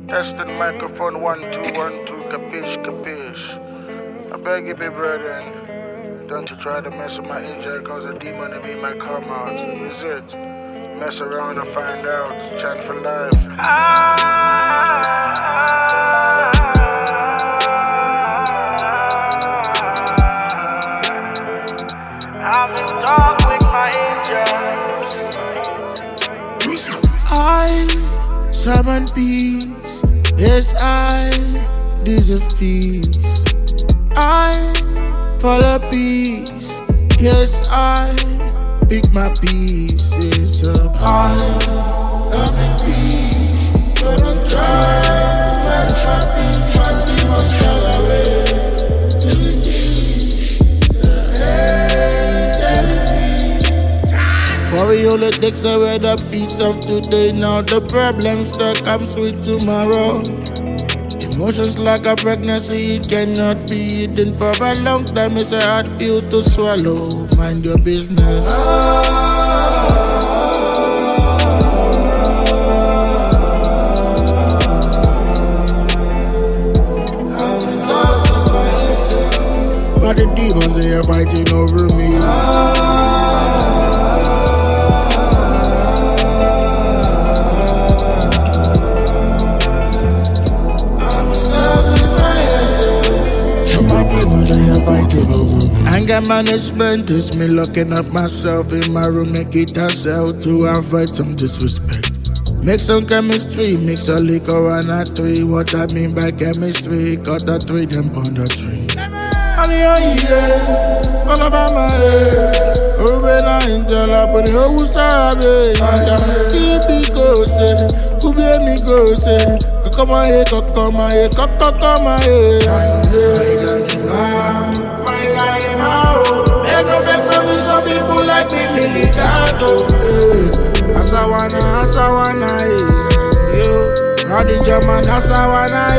Testing microphone 1 2 1 2, capiche, capiche. I beg you, big brother, don't you try to mess with my angel, cause a demon in me might come out. Is it? Mess around and find out. Chant for life. I'm in talk with my angels. I summon peace. Yes, I deserve peace. I follow peace. Yes, I pick my pieces up. I am in peace. Don't try to mess my peace. My demons shall away. To receive the angel. Worry only takes away the peace of today. Now the problems that comes with tomorrow. Emotions like a pregnancy, it cannot be hidden for a long time. It's a hard pill to swallow. Mind your business. But the demons, they are fighting over me. Anger management is me locking up myself in my room, make it a cell to avoid some disrespect. Make some chemistry, mix a liquor and a tree. What I mean by chemistry, cut a tree, then pound a tree. All about my head. Urban angel, I put it who sabe. Keep it close, could be me close. Come on here, come on here, come on here. Some people like me, militado. Asawana, yo. Rowdy German, Asawana,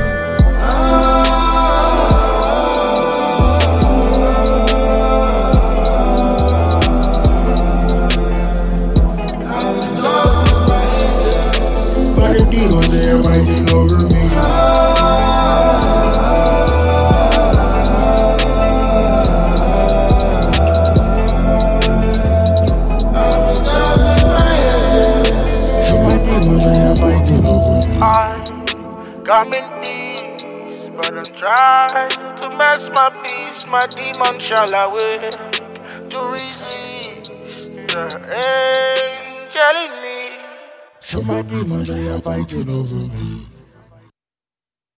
But the demons, they are fighting over me. Come in peace, but don't try to mess my peace. My demon shall awake to resist the angel in me. So my demons, they are fighting over me.